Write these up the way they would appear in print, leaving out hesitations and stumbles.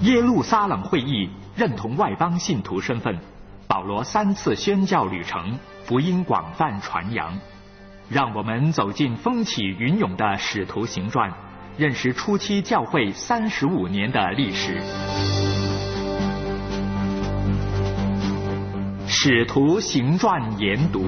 耶路撒冷会议认同外邦信徒身份，保罗3次宣教旅程，福音广泛传扬。让我们走进风起云涌的使徒行传，认识初期教会35年的历史。使徒行传研读。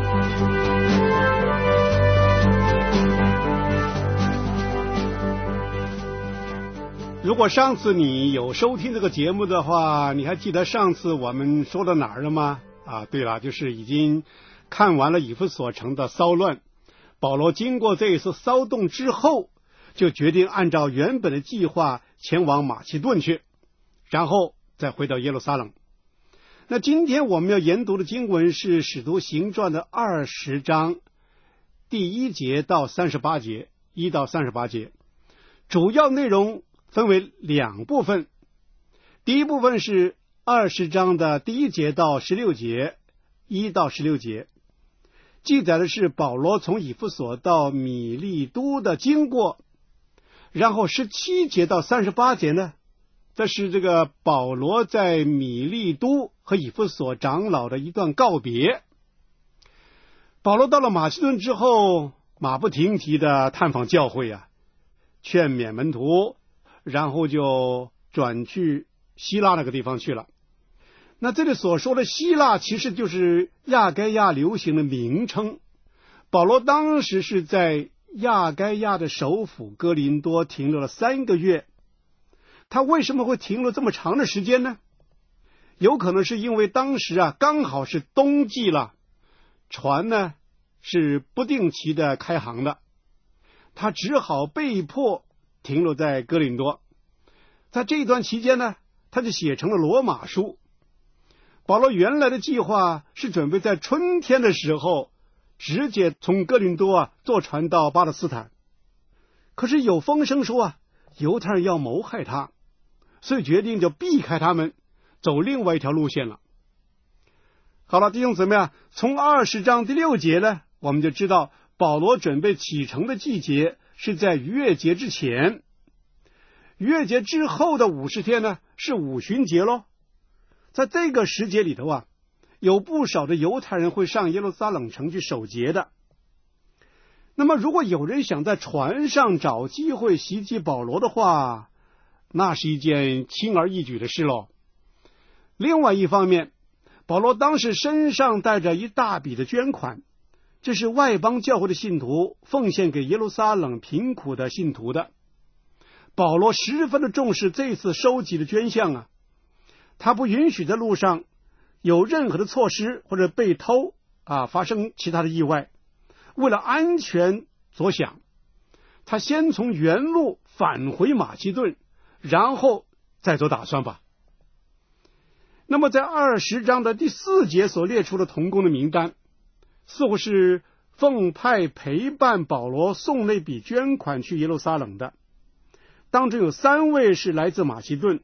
如果上次你有收听这个节目的话，你还记得上次我们说到哪儿了吗？对了，就是已经看完了以弗所城的骚乱。保罗经过这一次骚动之后，就决定按照原本的计划前往马其顿去，然后再回到耶路撒冷。那今天我们要研读的经文是《使徒行传》的20章第1节到38节，1到38节。主要内容分为2部分，第一部分是20章的第1节到16节，1到16节，记载的是保罗从以弗所到米利都的经过，然后17节到38节呢，这是这个保罗在米利都和以弗所长老的一段告别。保罗到了马其顿之后，马不停蹄的探访教会劝勉门徒，然后就转去希腊那个地方去了。那这里所说的希腊其实就是亚该亚流行的名称。保罗当时是在亚该亚的首府哥林多停留了3个月。他为什么会停留这么长的时间呢？有可能是因为当时刚好是冬季了，船呢是不定期的开航的，他只好被迫停留在哥林多。在这一段期间呢，他就写成了罗马书。保罗原来的计划是准备在春天的时候直接从哥林多坐船到巴勒斯坦，可是有风声说犹太人要谋害他，所以决定就避开他们，走另外一条路线了。好了，弟兄姊妹从20章第6节呢，我们就知道保罗准备启程的季节是在逾越节之前，逾越节之后的50天呢是五旬节咯。在这个时节里头有不少的犹太人会上耶路撒冷城去守节的。那么如果有人想在船上找机会袭击保罗的话，那是一件轻而易举的事咯。另外一方面，保罗当时身上带着一大笔的捐款，这是外邦教会的信徒奉献给耶路撒冷贫苦的信徒的。保罗十分的重视这次收集的捐项他不允许在路上有任何的措施或者被偷发生其他的意外。为了安全着想，他先从原路返回马其顿，然后再做打算吧。那么在20章的第4节所列出的同工的名单，似乎是奉派陪伴保罗送那笔捐款去耶路撒冷的。当中有3位是来自马其顿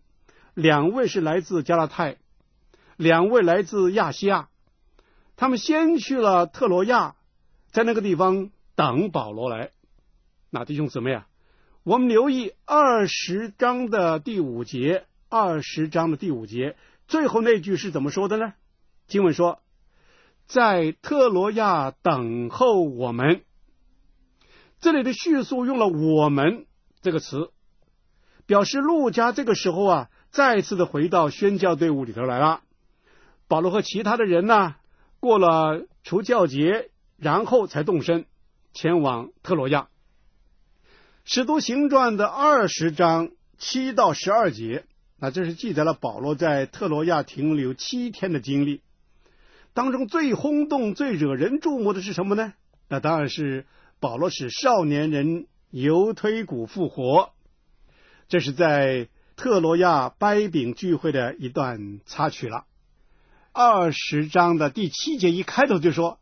，2位是来自加拉太，2位来自亚细亚。他们先去了特罗亚，在那个地方等保罗来。那弟兄姊妹我们留意20章的第5节，20章的第5节最后那句是怎么说的呢？经文说，在特罗亚等候我们。这里的叙述用了我们这个词，表示路加这个时候再次的回到宣教队伍里头来了。保罗和其他的人过了除酵节，然后才动身前往特罗亚。使徒行传的20章7到12节，那这是记载了保罗在特罗亚停留7天的经历。当中最轰动最惹人注目的是什么呢？那当然是保罗使少年人犹推古复活。这是在特罗亚掰饼聚会的一段插曲了。20章的第7节一开头就说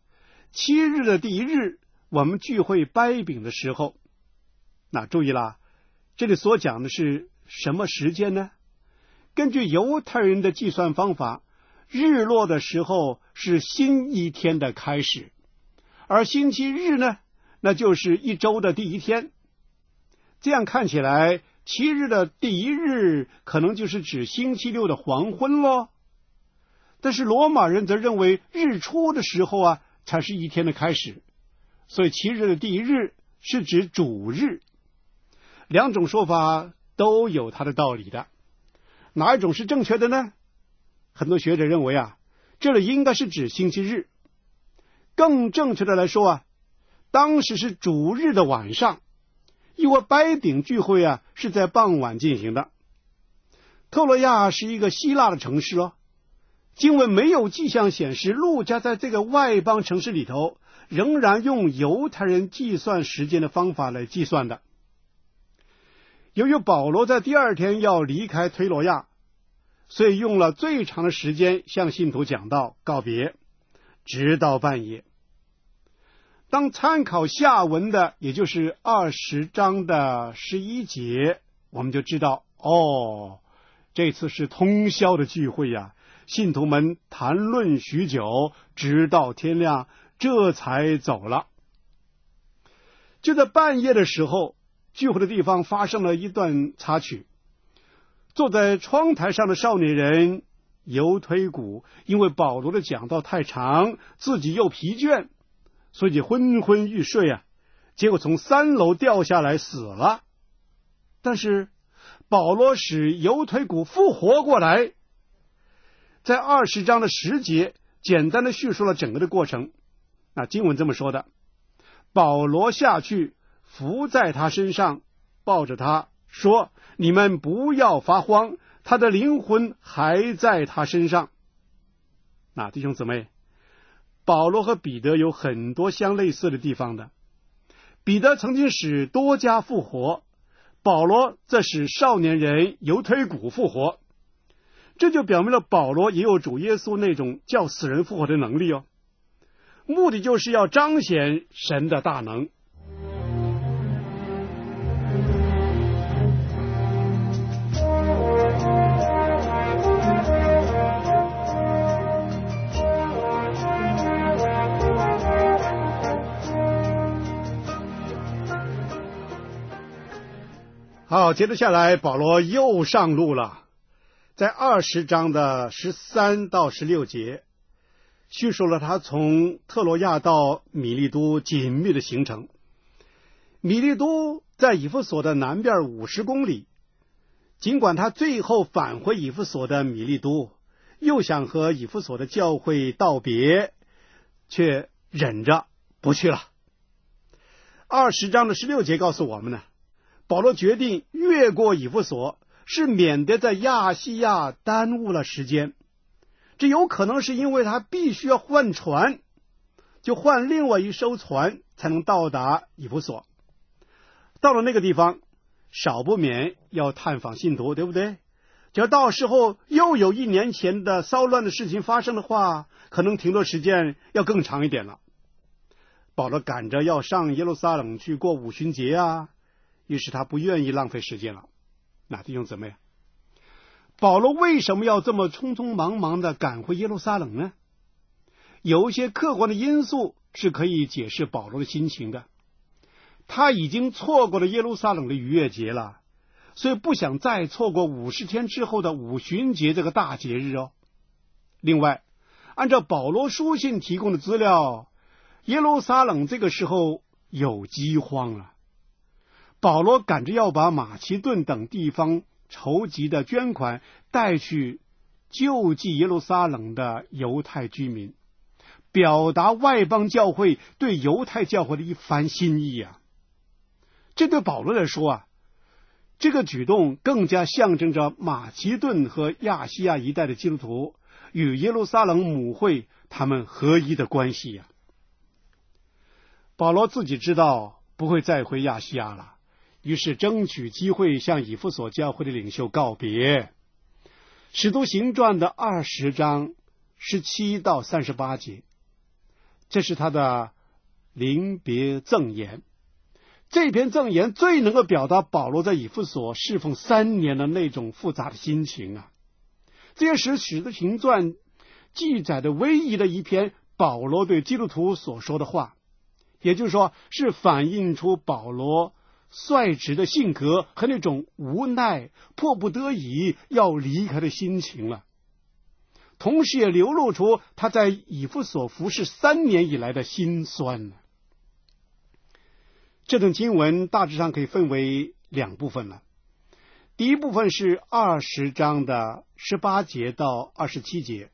，7日的第1日我们聚会掰饼的时候。那注意了，这里所讲的是什么时间呢？根据犹太人的计算方法，日落的时候是新一天的开始，而星期日呢，那就是一周的第1天。这样看起来 7日的第1日可能就是指星期六的黄昏咯。但是罗马人则认为日出的时候才是一天的开始，所以7日的第1日是指主日。两种说法都有它的道理的，哪一种是正确的呢？很多学者认为这里应该是指星期日。更正确的来说当时是主日的晚上，因为白顶聚会是在傍晚进行的。特罗亚是一个希腊的城市经文没有迹象显示路加在这个外邦城市里头仍然用犹太人计算时间的方法来计算的。由于保罗在第2天要离开推罗亚，所以用了最长的时间向信徒讲道告别，直到半夜。当参考下文的，也就是20章的11节，我们就知道这次是通宵的聚会信徒们谈论许久，直到天亮，这才走了。就在半夜的时候，聚会的地方发生了一段插曲。坐在窗台上的少年人犹推古，因为保罗的讲道太长，自己又疲倦，所以昏昏欲睡结果从3楼掉下来死了。但是保罗使犹推古复活过来，在20章的10节简单的叙述了整个的过程。经文这么说的：保罗下去伏在他身上，抱着他说，你们不要发慌，他的灵魂还在他身上。弟兄姊妹，保罗和彼得有很多相类似的地方的。彼得曾经使多加复活，保罗则使少年人犹推古复活。这就表明了保罗也有主耶稣那种叫死人复活的能力目的就是要彰显神的大能。好，接着下来保罗又上路了。在20章的13到16节叙述了他从特罗亚到米利都紧密的行程。米利都在以弗所的南边50公里，尽管他最后返回以弗所的米利都，又想和以弗所的教会道别，却忍着不去了。20章的16节告诉我们呢，保罗决定越过以弗所，是免得在亚细亚耽误了时间。这有可能是因为他必须要换船，就换另外一艘船才能到达以弗所。到了那个地方，少不免要探访信徒，对不对？只要到时候又有1年前的骚乱的事情发生的话，可能停留时间要更长一点了。保罗赶着要上耶路撒冷去过五旬节于是他不愿意浪费时间了。弟兄姊妹，保罗为什么要这么匆匆忙忙的赶回耶路撒冷呢？有一些客观的因素是可以解释保罗的心情的。他已经错过了耶路撒冷的逾越节了，所以不想再错过50天之后的五旬节这个大节日另外，按照保罗书信提供的资料，耶路撒冷这个时候有饥荒了。保罗赶着要把马其顿等地方筹集的捐款带去救济耶路撒冷的犹太居民，表达外邦教会对犹太教会的一番心意这对保罗来说这个举动更加象征着马其顿和亚细亚一带的基督徒与耶路撒冷母会他们合一的关系保罗自己知道不会再回亚细亚了，于是争取机会向以弗所教会的领袖告别。使徒行传的20章17到38节，这是他的临别赠言。这篇赠言最能够表达保罗在以弗所侍奉3年的那种复杂的心情这也是使徒行传记载的唯一的一篇保罗对基督徒所说的话，也就是说是反映出保罗率直的性格和那种无奈、迫不得已要离开的心情了。同时也流露出他在以弗所服侍3年以来的辛酸。这段经文大致上可以分为2部分了。第一部分是20章的18节到27节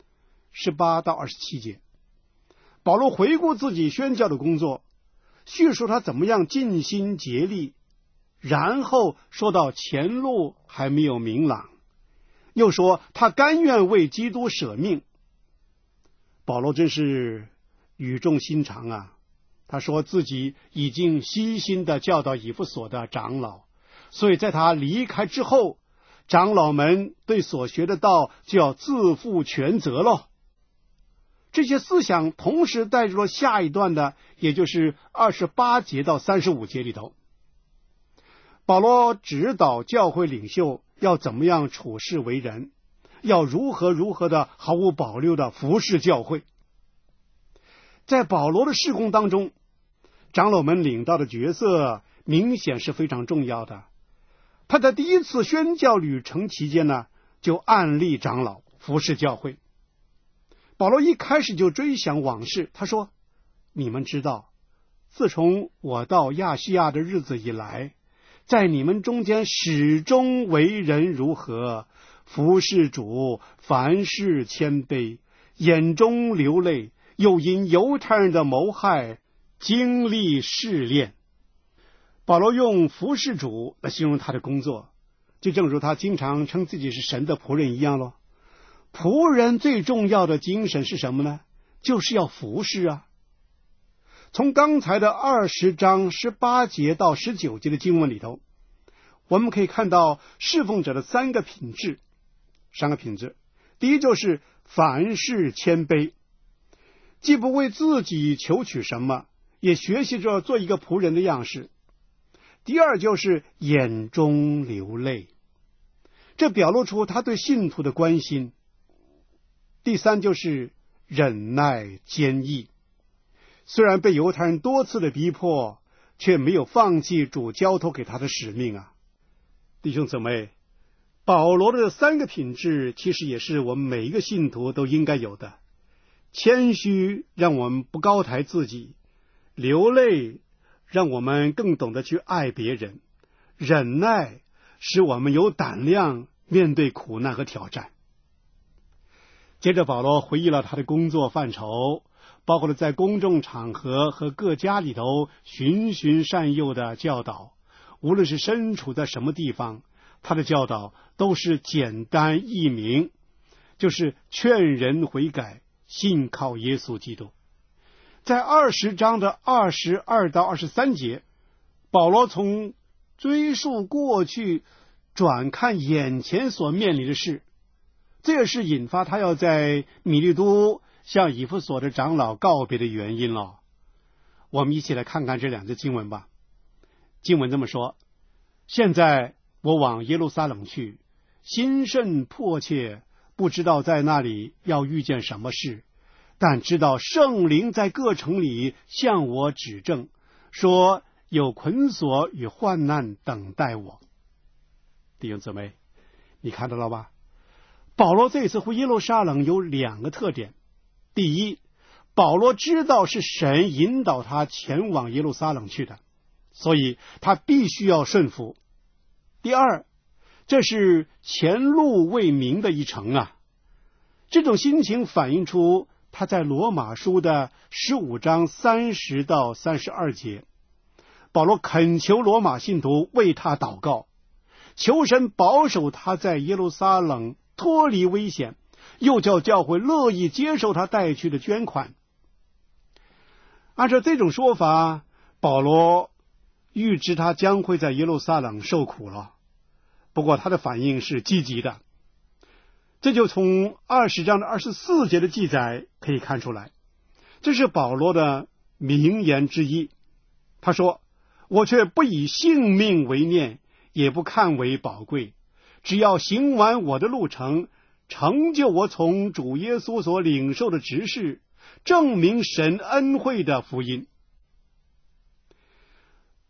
，18到27节，保罗回顾自己宣教的工作，叙述他怎么样尽心竭力，然后说到前路还没有明朗，又说他甘愿为基督舍命。保罗真是语重心长啊，他说自己已经悉心的教导以弗所的长老，所以在他离开之后，长老们对所学的道就要自负全责了。这些思想同时带入了下一段的，也就是28节到35节里头。保罗指导教会领袖要怎么样处事为人，要如何的毫无保留的服侍教会。在保罗的事工当中，长老们领导的角色明显是非常重要的。他在第一次宣教旅程期间呢，就按立长老服侍教会。保罗一开始就追想往事，他说：你们知道，自从我到亚细亚的日子以来，在你们中间始终为人如何，服侍主，凡事谦卑，眼中流泪，又因犹太人的谋害经历试炼。保罗用服侍主来形容他的工作，就正如他经常称自己是神的仆人一样咯。仆人最重要的精神是什么呢？就是要服侍啊。从刚才的20章18节到19节的经文里头，我们可以看到侍奉者的3个品质。第一就是凡事谦卑，既不为自己求取什么，也学习着做一个仆人的样式。第二就是眼中流泪，这表露出他对信徒的关心。第三就是忍耐坚毅，虽然被犹太人多次的逼迫，却没有放弃主交托给他的使命啊。弟兄姊妹，保罗的3个品质其实也是我们每一个信徒都应该有的。谦虚让我们不高抬自己，流泪让我们更懂得去爱别人，忍耐使我们有胆量面对苦难和挑战。接着保罗回忆了他的工作范畴，包括了在公众场合和各家里头循循善诱的教导。无论是身处在什么地方，他的教导都是简单易明，就是劝人悔改，信靠耶稣基督。在20章的22到23节，保罗从追溯过去转看眼前所面临的事，这也是引发他要在米利都向以弗所的长老告别的原因了。我们一起来看看这2节经文吧。经文这么说：现在我往耶路撒冷去，心甚迫切，不知道在那里要遇见什么事，但知道圣灵在各城里向我指证，说有捆锁与患难等待我。弟兄姊妹，你看到了吧？保罗这次回耶路撒冷有2个特点。第一，保罗知道是神引导他前往耶路撒冷去的，所以他必须要顺服。第二，这是前路未明的一程啊。这种心情反映出他在罗马书的15章30到32节，保罗恳求罗马信徒为他祷告，求神保守他在耶路撒冷脱离危险，又叫教会乐意接受他带去的捐款。按照这种说法，保罗预知他将会在耶路撒冷受苦了。不过他的反应是积极的，这就从20章的24节的记载可以看出来。这是保罗的名言之一。他说：我却不以性命为念，也不看为宝贵，只要行完我的路程，成就我从主耶稣所领受的职事，证明神恩惠的福音。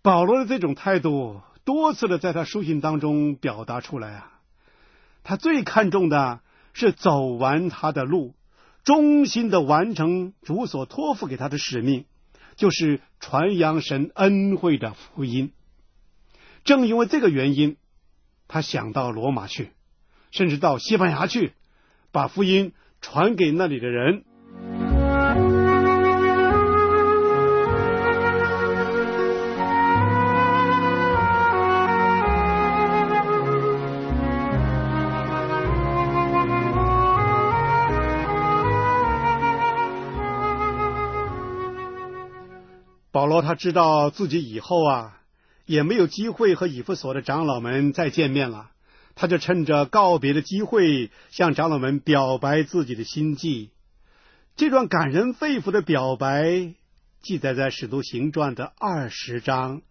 保罗的这种态度多次的在他书信当中表达出来啊，他最看重的是走完他的路，忠心的完成主所托付给他的使命，就是传扬神恩惠的福音。正因为这个原因，他想到罗马去，甚至到西班牙去，把福音传给那里的人。保罗他知道自己以后也没有机会和以弗所的长老们再见面了，他就趁着告别的机会向长老们表白自己的心迹。这段感人肺腑的表白记载在使徒行传的20章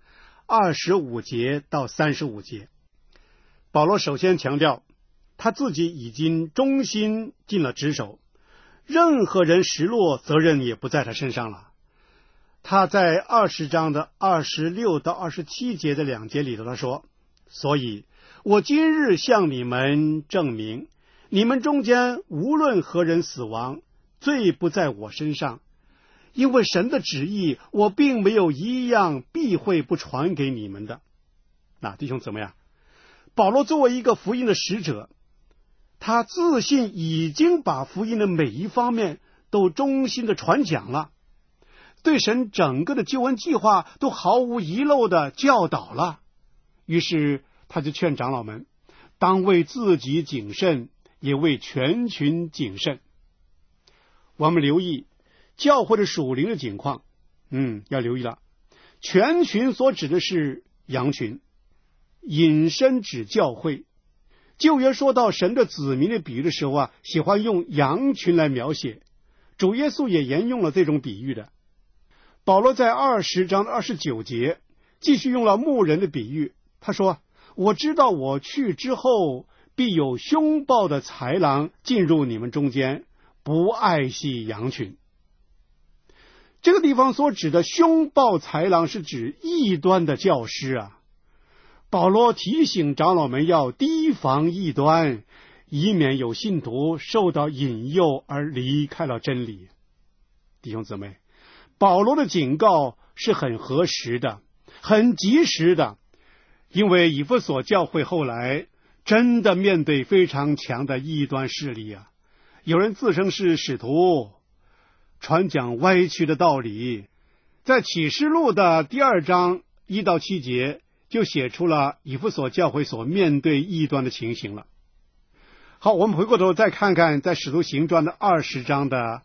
25节到35节。保罗首先强调他自己已经忠心尽了职守，任何人失落责任也不在他身上了。他在20章的26到27节的2节里头他说，所以我今日向你们证明，你们中间无论何人死亡，罪不在我身上，因为神的旨意我并没有一样避讳不传给你们的。弟兄姊妹保罗作为一个福音的使者，他自信已经把福音的每一方面都忠心的传讲了，对神整个的救恩计划都毫无遗漏的教导了。于是他就劝长老们，当为自己谨慎，也为全群谨慎。我们留意教会的属灵的景况，要留意了。全群所指的是羊群，引申指教会。旧约说到神的子民的比喻的时候喜欢用羊群来描写，主耶稣也沿用了这种比喻的。保罗在20章的29节继续用了牧人的比喻，他说，我知道我去之后，必有凶暴的豺狼进入你们中间，不爱惜羊群。这个地方所指的凶暴豺狼是指异端的教师保罗提醒长老们要提防异端，以免有信徒受到引诱而离开了真理。弟兄姊妹，保罗的警告是很合时的，很及时的，因为以弗所教会后来真的面对非常强的异端势力有人自称是使徒，传讲歪曲的道理。在启示录的第2章1到7节就写出了以弗所教会所面对异端的情形了。好，我们回过头再看看在使徒行传的20章的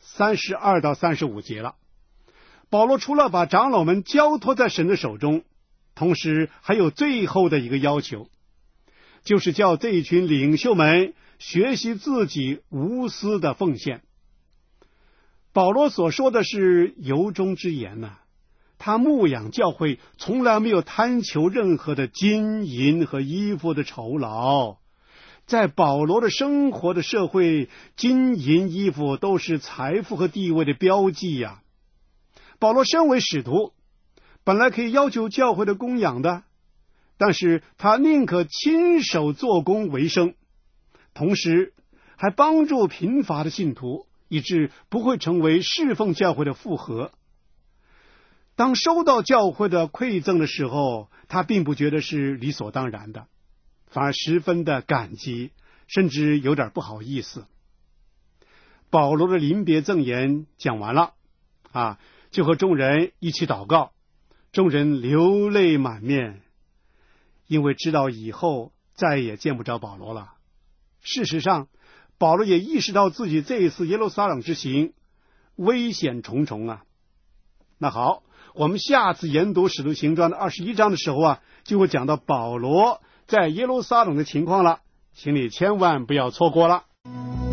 32到35节了。保罗除了把长老们交托在神的手中，同时还有最后的一个要求，就是叫这一群领袖们学习自己无私的奉献。保罗所说的是由衷之言他牧养教会从来没有贪求任何的金银和衣服的酬劳。在保罗的生活的社会，金银衣服都是财富和地位的标记保罗身为使徒，本来可以要求教会的供养的，但是他宁可亲手做工为生，同时还帮助贫乏的信徒，以致不会成为侍奉教会的负荷。当收到教会的馈赠的时候，他并不觉得是理所当然的，反而十分的感激，甚至有点不好意思。保罗的临别赠言讲完了就和众人一起祷告，众人流泪满面，因为知道以后再也见不着保罗了。事实上，保罗也意识到自己这一次耶路撒冷之行危险重重那好，我们下次研读使徒行传的21章的时候就会讲到保罗在耶路撒冷的情况了，请你千万不要错过了。